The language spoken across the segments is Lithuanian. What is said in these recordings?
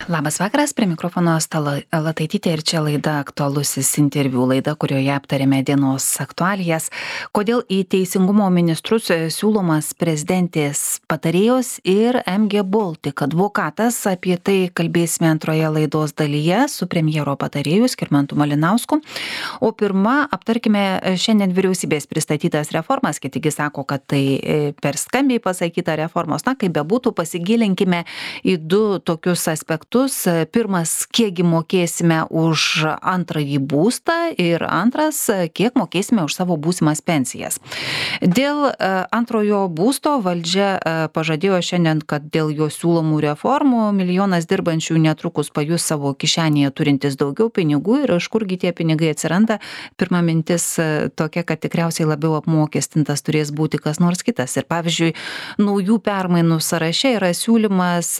Labas vakaras, prie mikrofono Stala Lataitytė ir čia laida Aktualusis interviu, laida, kurioje aptarėme dienos aktualijas. Kodėl į teisingumo ministrus siūlomas prezidentės patarėjos ir MG Baltic advokatas, apie tai kalbėsime antroje laidos dalyje su premjero patarėju Skirmantu Malinausku. O pirma, aptarkime šiandien vyriausybės pristatytas reformas, kitigi sako, kad tai per skambiai pasakyta reformos. Na, kaip bebūtų, pasigilinkime į du tokius aspektus. Pirmas, kiekgi mokėsime už antrąjį būstą ir antras, kiek mokėsime už savo būsimas pensijas. Dėl antrojo būsto valdžia pažadėjo šiandien, kad dėl jo siūlomų reformų milijonas dirbančių netrukus pajus savo kišenėje turintis daugiau pinigų ir iš kurgi tie pinigai atsiranda. Pirma mintis tokia, kad tikriausiai labiau apmokestintas turės būti kas nors kitas. Ir pavyzdžiui, naujų permainų sąraše yra siūlymas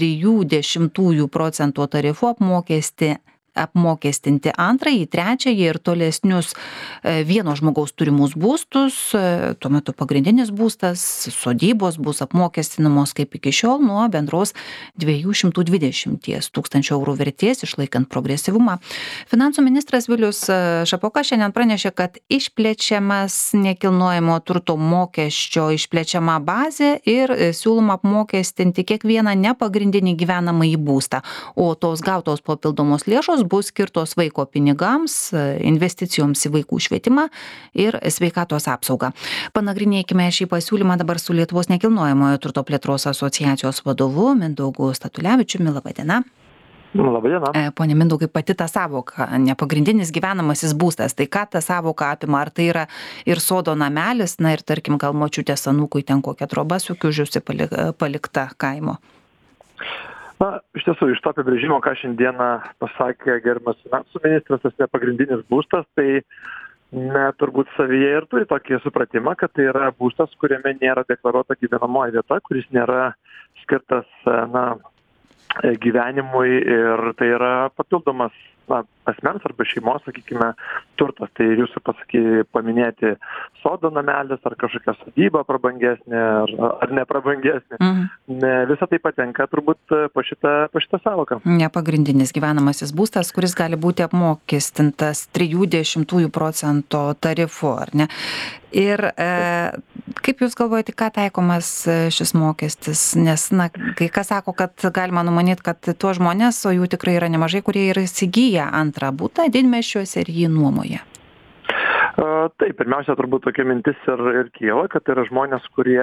0,3% tarifu apmokestinti antrąjį, trečiąjį ir tolesnius vieno žmogaus turimus būstus. Tuo metu pagrindinis būstas, sodybos bus apmokestinamos kaip iki šiol nuo bendros 220 tūkstančių eurų vertės, išlaikant progresyvumą. Finansų ministras Vilius Šapoka šiandien pranešė, kad išplečiamas nekilnojamo turto mokesčio išplečiama bazė ir siūloma apmokestinti kiekvieną nepagrindinį gyvenamąjį būstą, o tos gautos papildomos lėšos bus skirtos vaiko pinigams, investicijoms į vaikų švietimą ir sveikatos apsaugą. Panagrinėkime šį pasiūlymą dabar su Lietuvos nekilnojamojo turto plėtros asociacijos vadovu Mindaugu Statulevičiumi. Labą dieną. Labą dieną. Pone Mindaugai, pati ta sąvoka, nepagrindinis gyvenamasis būstas, tai ką ta sąvoka apima? Ar tai yra ir sodo namelis, na ir tarkim, gal močiutės anūkui ten kokia troba sukiužiusi palikta kaimo? Na, iš tiesų, iš to apibrėžimo, ką šiandieną pasakė gerbiamas finansų ministras, tas nepagrindinis būstas, tai turbūt savyje ir turi tokį supratimą, kad tai yra būstas, kuriame nėra deklaruota gyvenamoji vieta, kuris nėra skirtas gyvenimui ir tai yra papildomas asmens arba šeimos, sakykime, turtas. Tai jūsų paminėti sodo namelis ar kažkokia sodyba prabangesnė ar neprabangesnė. Visa tai patenka turbūt po šitą sąvoką. Nepagrindinis gyvenamasis būstas, kuris gali būti apmokestintas 0,3% tarifu, ar ne? Ir kaip jūs galvojate, ką taikomas šis mokestis? Nes, kai kas sako, kad galima numanyti, kad tuos žmonės, o jų tikrai yra nemažai, kurie yra įsigiję antrą būtą didmiesčiuose ir jį nuomoja. Taip, pirmiausia, turbūt tokia mintis ir kyla, kad tai yra žmonės,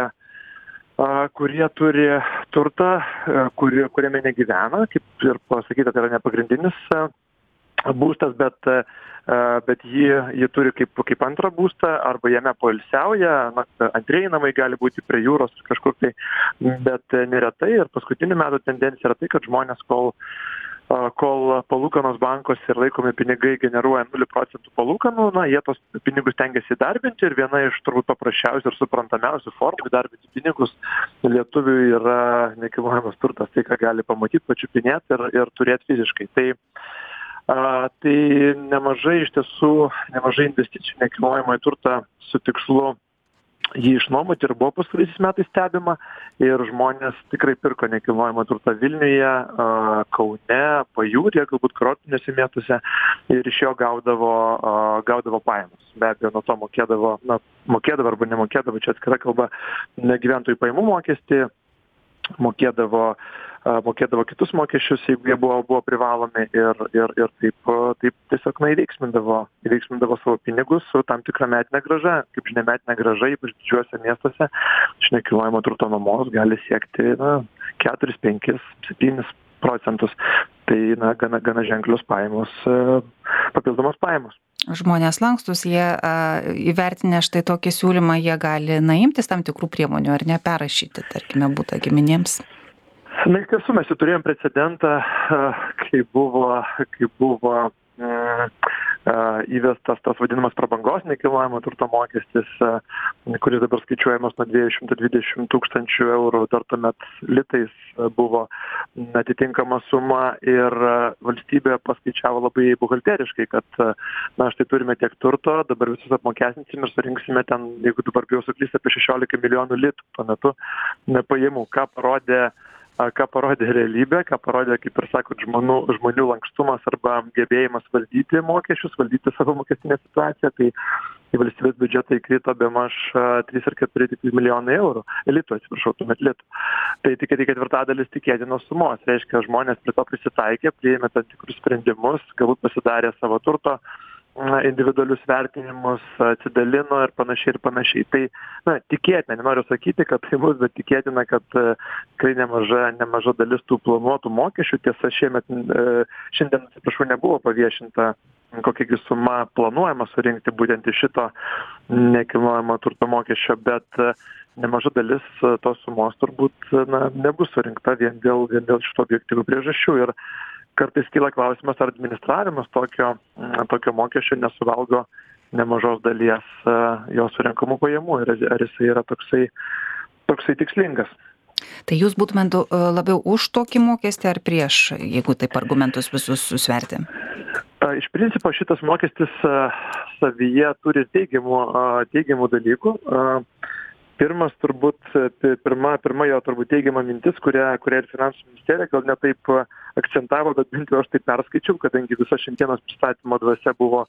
kurie turi turtą, kuriame negyvena, kaip ir pasakyta, tai yra nepagrindinis būstas, bet jį turi kaip antrą būstą arba jame poilsiauja, antrieji namai gali būti prie jūros kažkur tai, bet neretai ir paskutinių metų tendencija yra tai, kad žmonės, kol palūkanos bankuose ir laikomi pinigai generuoja 0% palūkanų, jie tos pinigus tengiasi įdarbinti ir viena iš turbūt paprasčiausių ir suprantamiausių formų įdarbinti pinigus lietuviui yra nekilnojamas turtas, tai ką gali pamatyti, pačiupinėti ir turėti fiziškai. Tai nemažai investicijų nekilnojamąjį turtą su tikslu jį išnuomoti ir buvo pastaraisiais metais stebima ir žmonės tikrai pirko nekilnojamą turtą Vilniuje, Kaune, Pajūryje, galbūt kurortiniuose miestuose ir iš jo gaudavo pajamas. Be abejo, nuo to mokėdavo arba nemokėdavo, čia atskira kalba, gyventojų pajamų mokestį, mokėdavo kitus mokesčius, jeigu jie buvo privalomi ir taip tiesiog įveiksmindavo savo pinigus su tam tikra metinė grąža. Kaip žinia, metinė grąža, ypač didžiuose miestuose, iš nekilnojamo turto nuomos gali siekti 4, 5, 7%. Tai gana ženklios pajamos, papildomos pajamos. Žmonės lankstus, jie įvertinę štai tokį siūlymą, jie gali imtis tam tikrų priemonių ar neperrašyti, tarkime, butą giminėms. Iš tiesų mes jau turėjom precedentą, kai buvo įvestas tas vadinamas prabangos nekilnojamo turto mokestis, kuris dabar skaičiuojamas nuo 220 tūkstančių eurų, dar tuomet litais buvo atitinkama suma ir valstybė paskaičiavo labai buhalteriškai, kad štai turime tiek turto, dabar visus apmokestinsim ir surinksime ten, jeigu dabar bijau suklysti, apie 16 milijonų litų tuo metu pajamų, ką parodė ką parodė realybė, ką parodė, kaip ir sakot, žmonių lankstumas arba gebėjimas valdyti mokesčius, valdyti savo mokestinę situaciją, tai į valstybės biudžetą įkrito bemaž 3 ar 4 milijonai eurų. Tuomet litų. Tai tik ketvirtadalis tikėtinos sumos. Reiškia, žmonės prie to prisitaikė, priėmė tam tikrus sprendimus, galbūt pasidarė savo turto individualius vertinimus, atsidalino ir panašiai. Tai, tikėtina, nenoriu sakyti, kad tai bus, bet tikėtina, kad tikrai nemaža dalis tų planuotų mokesčių, tiesa, šiandien, nebuvo paviešinta, kokia suma planuojama surinkti būtent iš šito nekilnojamo turto mokesčio, bet nemaža dalis tos sumos turbūt nebus surinkta vien dėl šito objektyvių priežasčių. Ir kartais kyla klausimas, ar administravimas tokio mokesčio nesuvalgo nemažos dalies jo surenkamų pajamų ir ar jisai yra toksai tikslingas. Tai jūs būtumėt labiau už tokį mokestį ar prieš, jeigu taip argumentus visus susverti? Iš principo šitas mokestis savyje turi teigiamų dalykų. Pirma jo turbūt teigiama mintis, kurią ir Finansų ministerija gal ne taip akcentavo, bet bent jau aš taip perskaičiau, kadangi visa šiandienos pristatymo dvasia buvo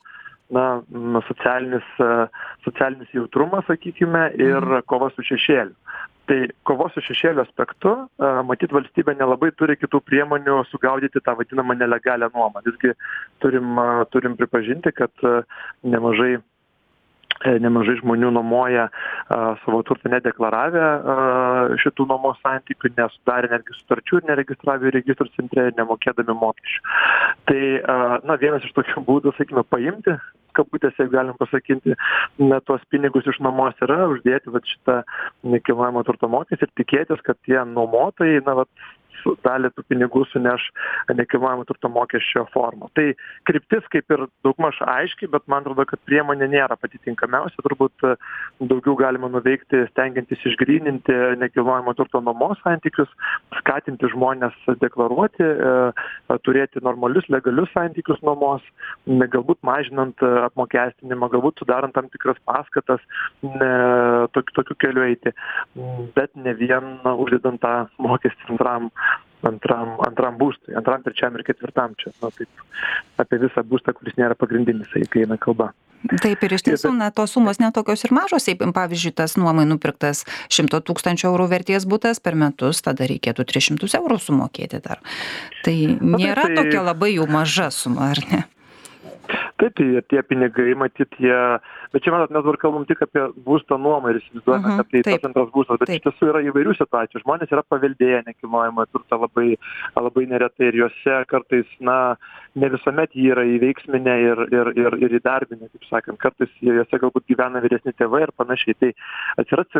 socialinis jautrumas, sakykime, ir kova su šešėliu. Tai kovos su šešėliu aspektu, matyt, valstybė nelabai turi kitų priemonių sugaudyti tą vadinamą nelegalią nuomą. Visgi turim pripažinti, kad nemažai žmonių nuomoja savo turtą nedeklaravę šitų nuomos santykių, nesudarė netgi sutarčių ir neregistravę į registrų centre, nemokėdami mokesčių. Tai vienas iš tokių būdų, sakykime, paimti, kabutėse, jeigu galim pasakyti, tuos pinigus iš nuomos yra uždėti šitą nekilnojamo turto mokestį ir tikėtis, kad tie nuomotojai, dalį tų pinigų suneš nekilnojamo turto mokesčio formą. Tai kryptis kaip ir daugmaž aiškiai, bet man atrodo, kad priemonė nėra pati tinkamiausia. Turbūt daugiau galima nuveikti, stengiantis išgryninti nekilnojamo turto nuomos santykius, skatinti žmonės deklaruoti, turėti normalius, legalius santykius nuomos, galbūt mažinant apmokestinimą, galbūt sudarant tam tikras paskatas, tokiu keliu eiti, bet ne vien uždedant tą mokestį antram būstui, antram, trečiam ir ketvirtam čia. Taip, apie visą būstą, kuris nėra pagrindinis, kai eina kalba. Taip, ir iš tiesų, tos sumos netokios ir mažos. Pavyzdžiui, tas nuomai nupirktas 100 000 eurų vertės butas per metus, tada reikėtų 300 eurų sumokėti dar. Tai nėra tokia labai jau maža suma, ar ne? Taip, tai tie pinigai, matyt, bet čia, mes dabar kalbam tik apie būsto nuomą ir įsivaizduojame, kad tai tas antras būstas, bet iš tiesų yra įvairių situacijų. Žmonės yra paveldėję nekilnojamą turtą labai neretai ir juose kartais, ne visuomet jį yra įveiksminę ir įdarbinę, kaip sakant. Kartais juose galbūt gyvena vyresni tėvai ir panašiai. Tai atsiras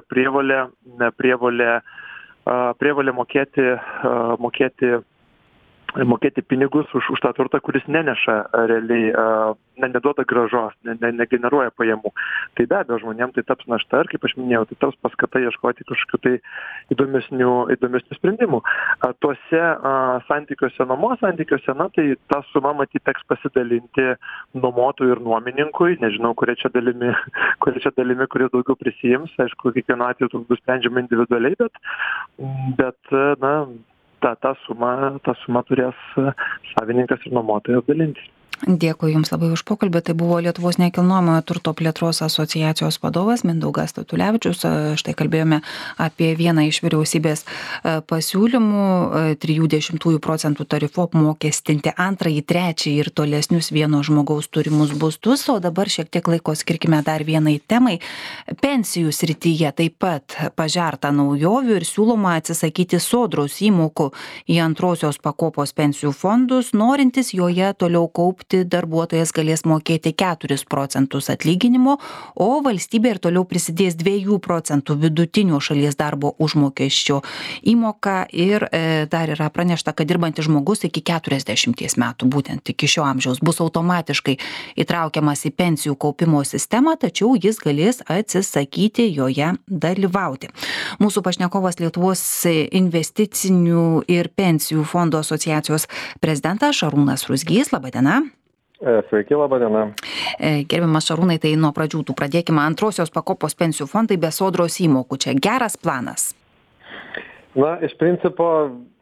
prievolė mokėti pinigus už tą turtą, kuris neneša realiai, neduoda grąžos, negeneruoja pajamų. Tai be abejo, žmonėms tai taps našta ir, kaip aš minėjau, tai taps paskata ieškoti kažkokių tai įdomesnių sprendimų. Tuose santykiuose, nuomos santykiuose, tai ta suma matyt teks pasidalinti nuomotojui ir nuomininkui, nežinau, kuria čia dalimi, kuris daugiau prisiims, aišku, kiekvienu atveju bus sprendžiama individualiai, bet ta suma turės savininkas ir nuomotojas dalintis. Dėkui Jums labai už pokalbį. Tai buvo Lietuvos nekilnojamojo turto plėtros asociacijos vadovas Mindaugas Statulevičius. Štai kalbėjome apie vieną iš vyriausybės pasiūlymų 0,3% tarifu apmokestinti antrąjį, trečiąjį ir tolesnius vieno žmogaus turimus būstus. O dabar šiek tiek laiko skirkime dar vienai temai. Pensijų srityje taip pat pažerta naujovių ir siūloma atsisakyti sodros įmokų į antrosios pakopos pensijų fondus. Norintis joje toliau kaupti, darbuotojas galės mokėti 4% atlyginimo, o valstybė ir toliau prisidės 2% vidutinio šalies darbo užmokesčio įmoką ir dar yra pranešta, kad dirbantis žmogus iki 40 metų, būtent iki šio amžiaus, bus automatiškai įtraukiamas į pensijų kaupimo sistemą, tačiau jis galės atsisakyti joje dalyvauti. Mūsų pašnekovas Lietuvos investicinių ir pensijų fondo asociacijos prezidentas Šarūnas Ruzgys. Labą dieną. Sveiki, laba diena. Gerbiamas Šarūnai, tai nuo pradžių pradėkime. Antrosios pakopos pensijų fondai be sodros įmokų. Čia geras planas. Iš principo,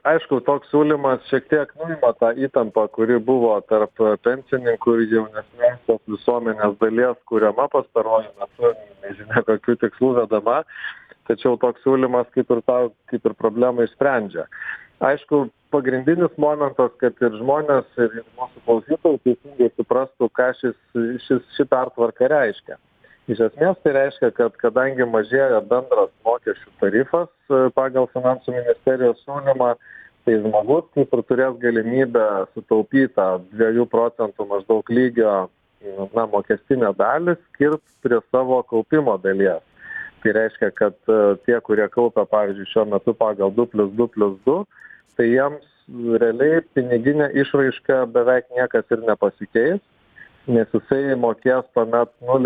aišku, toks siūlymas šiek tiek nuima tą įtampą, kuri buvo tarp pensininkų ir jaunesnės visuomenės dalies, kuriama pastaruoju metu, nežinia kokių tikslų vedama, tačiau toks siūlymas kaip ir problemą išsprendžia. Aišku, pagrindinis momentas, kad ir žmonės, ir mūsų klausytojai teisingai suprastų, ką ši pertvarka reiškia. Iš esmės tai reiškia, kad kadangi mažėja bendras mokesčių tarifas pagal Finansų ministerijos siūlymą, tai žmogus kaip ir turės galimybę sutaupytą 2 procentų maždaug lygio mokestinę dalį skirti prie savo kaupimo dalies. Tai reiškia, kad tie, kurie kaupia, pavyzdžiui, šiuo metu pagal 2+2+2, tai jiems realiai piniginė išraiška beveik niekas ir nepasikeis, nes jisai mokės tuomet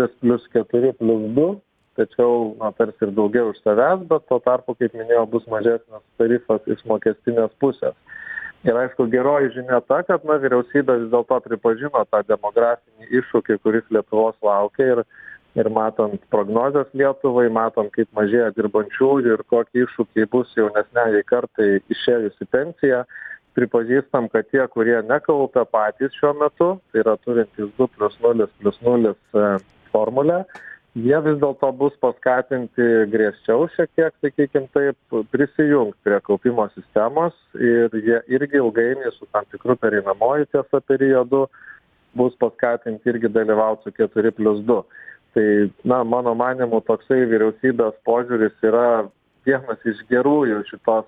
0+4+2, tačiau tarsi ir daugiau iš savęs, bet tuo tarpu, kaip minėjau, bus mažesnis tarifas iš mokestinės pusės. Ir aišku, geroji žinia ta, kad vyriausybė vis dėlto pripažino tą demografinį iššūkį, kuris Lietuvos laukia ir matant prognozes Lietuvai, matant, kaip mažėja dirbančiųjų ir kokie iššūkiai bus jaunesniai kartai išėjus į pensiją, pripažįstam, kad tie, kurie nekaupia patys šiuo metu, tai yra turintys 2+0+0 formulę, jie vis dėlto bus paskatinti griežčiau šiek tiek, sakykim taip, prisijungti prie kaupimo sistemos ir jie irgi ilgainiui su tam tikru pereinamoju tiesa periodu bus paskatinti irgi dalyvauti su 4+2. Tai, mano manimu, toksai vyriausybės požiūris yra vienas iš gerųjų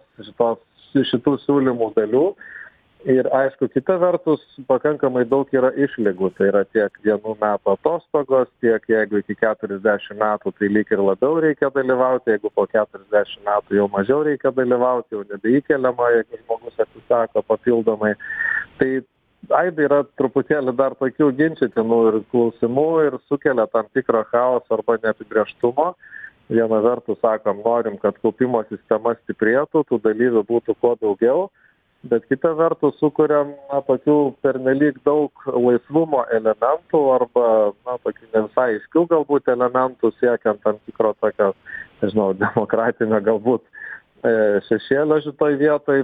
šitų siūlymų dalių. Ir aišku, kita vertus, pakankamai daug yra išlygų. Tai yra tiek 1 metų atostogos, tiek jeigu iki 40 metų, tai lyg ir labiau reikia dalyvauti, jeigu po 40 metų jau mažiau reikia dalyvauti, jau nebeįkeliama, jeigu žmogus atsisako papildomai. Tai aibė yra truputėlį dar tokių ginčytinų ir klausimų ir sukelia tam tikrą chaosą arba neapibrėžtumo. Viena vertus sakom, norim, kad kaupimo sistema stiprėtų, tų dalyvių būtų kuo daugiau, bet kita vertus sukuriam tokių pernelyg daug laisvumo elementų arba tokių ne visai aiškių galbūt elementų siekiant tam tikro tokio, demokratinio galbūt šešėlio šitoj vietoj,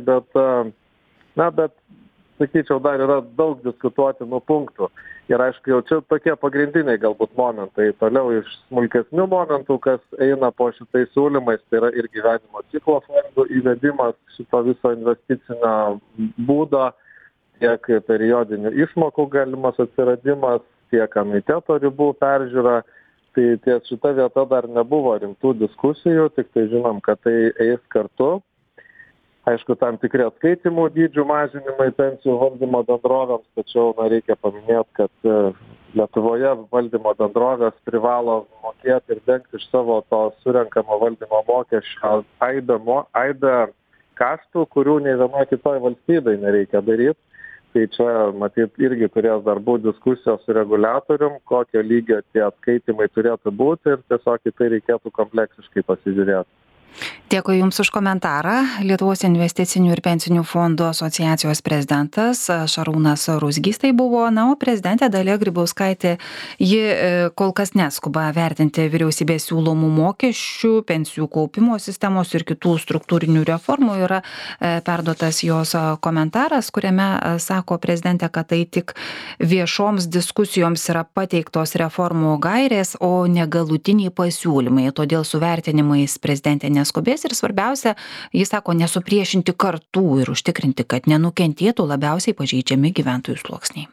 bet sakyčiau, dar yra daug diskutuotinų punktų. Ir aišku, jau čia tokie pagrindiniai galbūt momentai. Toliau iš smulkesnių momentų, kas eina po šitais siūlymais, tai yra ir gyvenimo ciklo fondų įvedimas šito viso investicinio būdo, tiek periodinių išmokų galimas atsiradimas, tiek anuiteto ribų peržiūra. Tai ties šita vieta dar nebuvo rimtų diskusijų, tik tai žinom, kad tai eis kartu. Aišku, tam tikri atskaitimų dydžių mažinimai pensijų valdymo bendrovėms, tačiau reikia paminėti, kad Lietuvoje valdymo bendrovės privalo mokėti ir dengti iš savo to surenkamo valdymo mokesčio aibę kaštų, kurių nei vienoje kitoje valstybėje nereikia daryti. Tai čia, matyt, irgi turės dar būti diskusijos su reguliatorium, kokio lygio tie atskaitimai turėtų būti ir tiesiog į tai reikėtų kompleksiškai pasižiūrėti. Dėkui Jums už komentarą. Lietuvos investicinių ir pensinių fondų asociacijos prezidentas Šarūnas Ruzgys tai buvo, o prezidentė Dalia Grybauskaitė, ji kol kas neskuba vertinti vyriausybės siūlomų mokesčių, pensijų kaupimo sistemos ir kitų struktūrinių reformų. Yra perduotas jos komentaras, kuriame sako prezidentė, kad tai tik viešoms diskusijoms yra pateiktos reformų gairės, o ne galutiniai pasiūlymai. Todėl su vertinimais prezidentė neskubės ir svarbiausia, jis sako, nesupriešinti kartų ir užtikrinti, kad nenukentėtų labiausiai pažeidžiami gyventojų sluoksniai.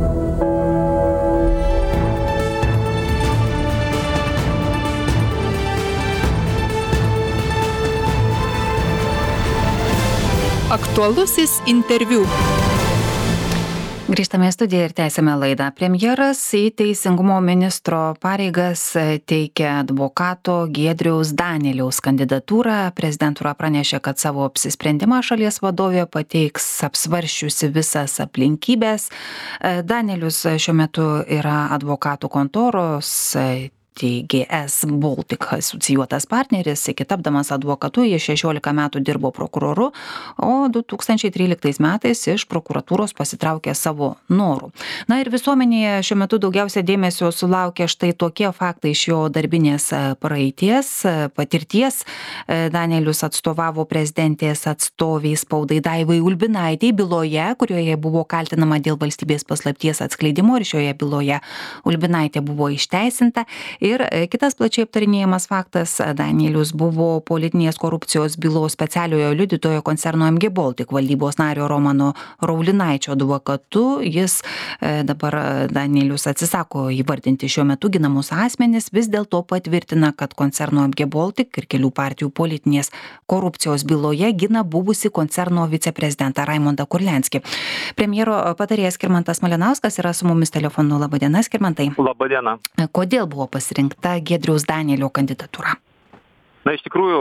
Aktualusis interviu. Grįžtame į studiją ir tęsime laidą. Premjeras į teisingumo ministro pareigas teikia advokato Giedriaus Daneliaus kandidatūrą. Prezidentūra pranešė, kad savo apsisprendimą šalies vadovė pateiks apsvarsčiusi visas aplinkybės. Danelius šiuo metu yra advokatų kontoros TGS Baltic asocijuotas partneris. Iki tapdamas advokatu jis 16 metų dirbo prokuroru, o 2013 metais iš prokuratūros pasitraukė savo norų. Na ir visuomenėje šiuo metu daugiausia dėmesio sulaukia štai tokie faktai iš jo darbinės praeities, patirties. Danielius atstovavo prezidentės atstoviai spaudai Daivai Ulbinaitei byloje, kurioje buvo kaltinama dėl valstybės paslapties atskleidimo, ir šioje byloje Ulbinaitė buvo išteisinta. Ir kitas plačiai aptarinėjamas faktas, Danielius buvo politinės korupcijos bylos specialiojo liudytojo koncerno MG Baltic valdybos nario Romano Raulinaičio advokatu. Jis dabar Danielius atsisako įvardinti šiuo metu ginamus asmenis, vis dėlto patvirtina, kad koncerno MG Baltic ir kelių partijų politinės korupcijos byloje gina buvusi koncerno viceprezidentą Raimondą Kurlianskį. Premjero patarėjas Skirmantas Malinauskas yra su mumis telefonu. Labadiena, Skirmantai. Labadiena. Kodėl buvo pasirinkta Giedriaus Danielio kandidatūra? Na, iš tikrųjų,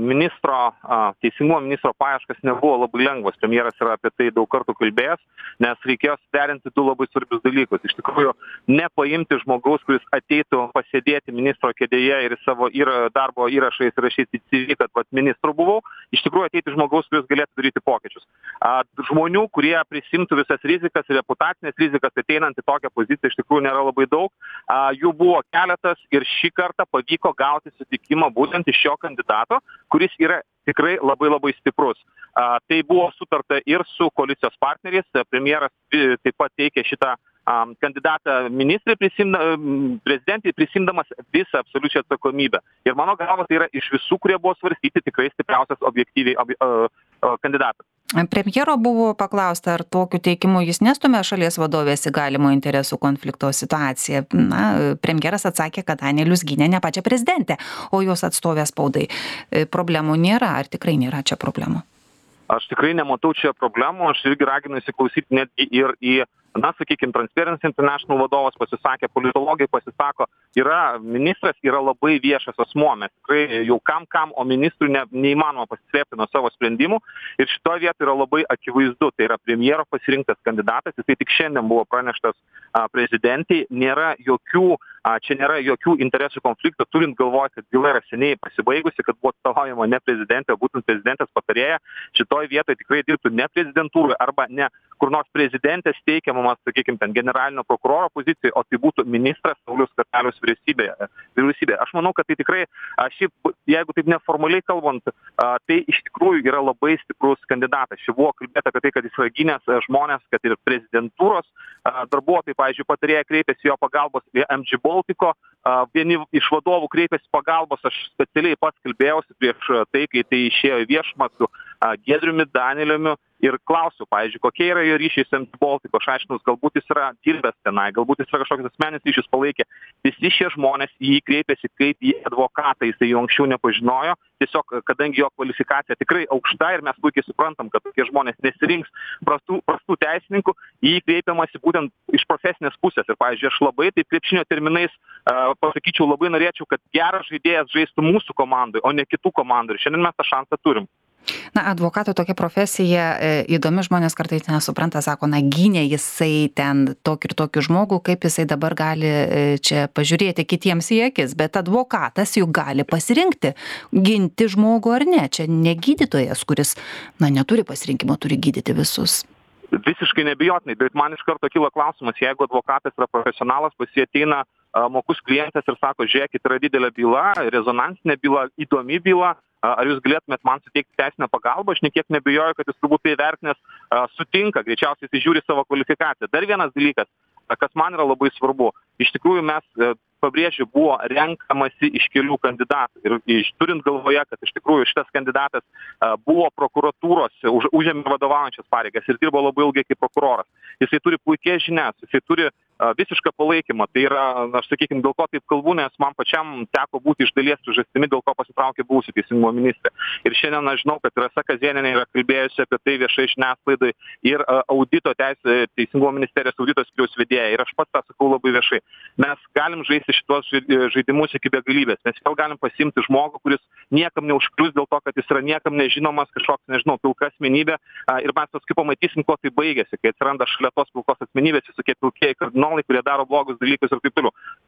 teisingumo ministro paieškas nebuvo labai lengvas. Premjeras yra apie tai daug kartų kalbėjęs, nes reikėjo suderinti du labai svarbius dalykus. Iš tikrųjų, nepaimti žmogaus, kuris ateitų pasėdėti ministro kėdėje ir savo darbo įrašais rašyti CV, kad ministru buvau. Iš tikrųjų, ateiti žmogaus, kuris galėtų daryti pokyčius. Žmonių, kurie prisimtų visas rizikas, reputacinės rizikas ateinant į tokią poziciją, iš tikrųjų nėra labai daug. Jų buvo keletas ir šį kartą pavyko gauti sutikimą būtent iš šio kandidato, kuris yra tikrai labai labai stiprus. Tai buvo sutarta ir su koalicijos partneriais. Premjeras taip pat teikė šitą kandidatą ministrė prezidentai prisimdamas visą absoliučią atsakomybę. Ir mano galva tai yra iš visų, kurie buvo svarstyti, tikrai stipriausias objektyviai kandidatas. Premjero buvo paklausta, ar tokiu teikimu jis nestumia šalies vadovės į galimo interesų konflikto situaciją. Na, premjeras atsakė, kad Danielius gynė ne pačią prezidentę, o jos atstovę spaudai. Problemų nėra, ar tikrai nėra čia problemų? Aš tikrai nematau čia problemų, aš irgi raginu įsiklausyti netgi ir į, sakykime, Transparency International vadovas pasisakė, politologai pasisako, ministras yra labai viešas asmuo, mes tikrai jau kam, o ministrui neįmanoma pasislėpti nuo savo sprendimų ir šitoje vietoje yra labai akivaizdu, tai yra premjero pasirinktas kandidatas, jisai tik šiandien buvo praneštas prezidentai, čia nėra jokių interesų konfliktų, turint galvoje, kad byla yra seniai pasibaigusi, kad buvo atstovaujama ne prezidentė, o būtent prezidentės patarėja, šitoje vietoje tikrai dirbtų ne prezidentūroje arba ne kur nors prezidentės teikiamas, sakykime, ten generalinio prokuroro pozicijai, o tai būtų ministras Sauliaus Skvernelio vyriausybė. Aš manau, kad tai tikrai, jeigu taip neformaliai kalbant, tai iš tikrųjų yra labai stiprus kandidatas. Čia buvo kalbėta apie tai, kad jis yra gynęs žmonės, kad ir prezidentūros darbuotojai, pavyzdžiui, patarėja kreipėsi jo pagalbos MG Baltico, vieni iš vadovų kreipėsi pagalbos, aš specialiai pats kalbėjausi prieš tai, kai tai išėjo į viešumą su Giedriumi Danieliumi ir klausiu, pavyzdžiui, kokie yra jo ryšiai su MG Baltico, aš aiškinus, galbūt jis yra dirbęs tenai, galbūt jis yra kažkokius asmeninius ryšius palaikė. Visi šie žmonės jį kreipėsi kaip į advokatą, jisai jo anksčiau nepažinojo, tiesiog kadangi jo kvalifikacija tikrai aukšta ir mes puikiai suprantam, kad tokie žmonės nesirinks prastų teisininkų, jį kreipiamasi būtent iš profesinės pusės. Ir, pavyzdžiui, aš labai taip krepšinio terminais pasakyčiau, labai norėčiau, kad geras žaidėjas žaistų mūsų komandai, o ne kitų komandų. Ir šiandien mes tą šansą turim. Na, advokato tokia profesija įdomi, žmonės kartais nesupranta, sako, gynė jisai ten tokį ir tokį žmogų, kaip jisai dabar gali čia pažiūrėti kitiems į akis, bet advokatas juk gali pasirinkti, ginti žmogų ar ne. Čia ne gydytojas, kuris, neturi pasirinkimo, turi gydyti visus. Visiškai nebijotinai, bet man iš karto kyla klausimas, jeigu advokatas yra profesionalas, pas jį ateina mokus klientas ir sako, žiūrėkit, yra didelė byla, rezonansinė byla, įdomi byla, ar jūs galėtumėt man suteikti teisinę pagalbą, aš niekiek nebijoju, kad jis turbūt tai vertinęs sutinka, greičiausiai jis žiūri savo kvalifikaciją. Dar vienas dalykas, kas man yra labai svarbu, iš tikrųjų mes, pabrėžiu, buvo renkamasi iš kelių kandidatų ir turint galvoje, kad iš tikrųjų šitas kandidatas buvo prokuratūros, užėmė vadovaujančias pareigas ir dirbo labai ilgai kaip prokuroras. Jisai turi puikias žinias, jisai turi visišką palaikymą. Tai yra, aš sakykime, dėl ko taip kalbu, nes man pačiam teko būti iš dalies priežastimi, dėl ko pasitraukė buvusi teisingumo ministrė. Ir šiandien aš žinau, kad Rasa Kazėnienė yra kalbėjusi apie tai viešai žiniasklaidai ir audito teisingumo ministerijos audito skyriaus vedėja. Ir aš pats tą sakau labai viešai. Mes galim žaisti šitos žaidimus iki begalybės. Mes vėl galim pasiimti žmogų, kuris niekam neužklius dėl to, kad jis yra niekam nežinomas, kažkoks, pilka asmenybė. Ir mes paskui pamatysim, kuo tai baigėsi, kai atsiranda šalia tos pilkos asmenybės visokie pilkieji kardinolai, kurie daro blogus dalykus ir taip toliau.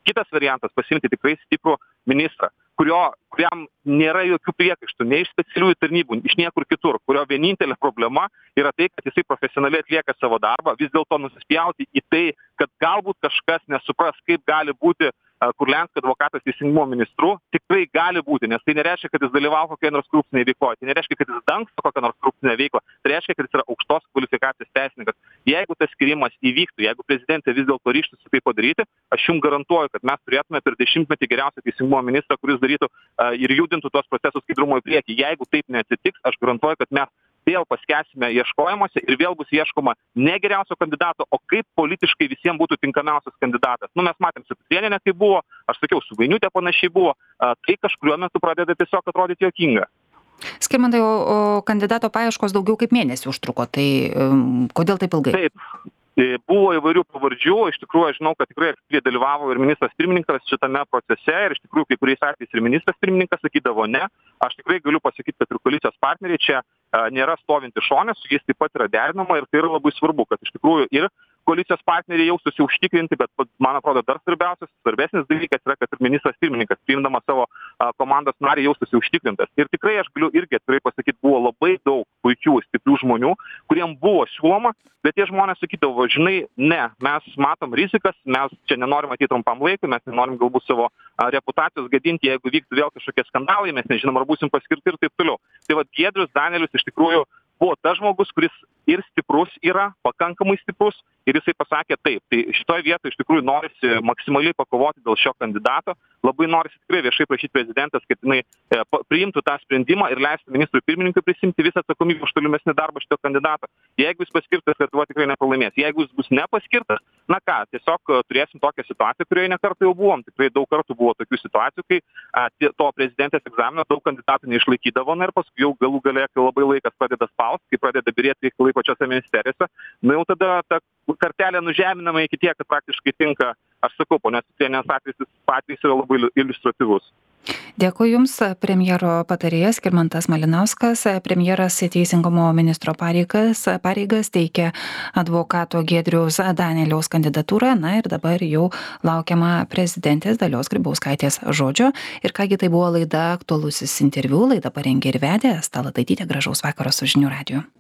Kitas variantas - pasirinkti tikrai stiprų ministrą, kuriam nėra jokių priekaištų, nei iš specialiųjų tarnybų, iš niekur kitur, kurio vienintelė problema yra tai, kad jisai profesionaliai atlieka savo darbą, vis dėlto nusispjauti į tai, kad galbūt kažkas nesupras, kaip gali būti Kurlianskio advokatas teisingumo ministru, tikrai gali būti, nes tai nereiškia, kad jis dalyvavo kokioje nors korupcinėje veikloje, tai nereiškia, kad jis dangsto kokią nors korupcinę veiklą, tai reiškia, kad jis yra aukštos kvalifikacijos teisininkas. Jeigu tas skirimas įvyktų, jeigu prezidentė vis dėlto ryžtųsi tai padaryti, aš jums garantuoju, kad mes turėtume per 10-metį geriausią teisingumo ministrą, kuris darytų ir judintų tuos procesus skaidrumo į priekį. Jeigu taip neatsitiks, aš garantuoju, kad mes vėl paskęsime ieškojimuose ir vėl bus ieškoma ne geriausio kandidato, o kaip politiškai visiems būtų tinkamiausias kandidatas. Mes matėm su Pitrėniene, kaip buvo, aš sakiau, su Vainiute panašiai buvo, tai kažkuriuo metu pradeda tiesiog atrodyti juokinga. Skirmantai, o kandidato paieškos daugiau kaip mėnesį užtruko, tai kodėl taip ilgai? Taip. Buvo įvairių pavardžių, iš tikrųjų aš žinau, kad tikrai aktyviai dalyvavo ir ministras pirmininkas šitame procese ir iš tikrųjų kai kuriais atvejais ir ministras pirmininkas sakydavo ne. Aš tikrai galiu pasakyti, kad ir koalicijos partneriai čia nėra stovinti šone, su jais taip pat yra derinama ir tai yra labai svarbu, kad iš tikrųjų ir koalicijos partneriai jaustųsi užtikrinti, bet man atrodo dar svarbesnis dalykas yra, kad ir ministras pirmininkas, priimdamas savo komandos narį, jaustųsi užtikrintas. Ir tikrai aš galiu irgi atvirai pasakyti, buvo labai daug puikių, stiprių žmonių, kuriem buvo siūloma, bet tie žmonės sakydavo, žinai, ne, mes matom rizikas, mes čia nenorim matyti trumpam laikui, mes nenorim galbūt savo reputacijos gadinti, jeigu vyktų vėl kažkokie skandalai, mes nežinom, ar būsim paskirti ir taip toliau. Tai vat Giedrius Danelius iš tikrųjų buvo tas žmogus, kuris ir stiprus yra, pakankamai stiprus, ir jisai pasakė taip. Tai šitoje vietoje iš tikrųjų norisi maksimaliai pakovoti dėl šio kandidato, labai norisi tikrai viešai prašyti prezidentės, kad jinai priimtų tą sprendimą ir leistų ministrui pirmininkui prisimti visą atsakomybę už tolimesnį darbą šito kandidato. Jeigu jis paskirtas, Lietuva tikrai nepralaimės. Jeigu jis bus nepaskirtas, na ką, tiesiog turėsim tokią situaciją, kurioje ne kartą jau buvom. Tikrai daug kartų buvo tokių situacijų, kai to prezidentės egzamino daug kandidatų neišlaikydavo, na ir paskui jau galų gale, kai labai laikas pradeda spausti, kai pradeda birėti reikalai pačiose ministerijose, na jau tada ta kartelė nužeminama iki tiek, kad praktiškai tinka, aš sakau, ponios Pitrėnienės atvejis yra labai iliustratyvus. Dėkui Jums, premjero patarėjas Skirmantas Malinauskas. Premjeras teisingumo ministro pareigas teikia advokato Giedriaus Daneliaus kandidatūrą, na ir dabar jau laukiama prezidentės Dalios Grybauskaitės žodžio. Ir kągi, tai buvo laida Aktualusis interviu, laidą parengė ir vedė Asta Lataitytė. Gražaus vakaro su Žinių radiju.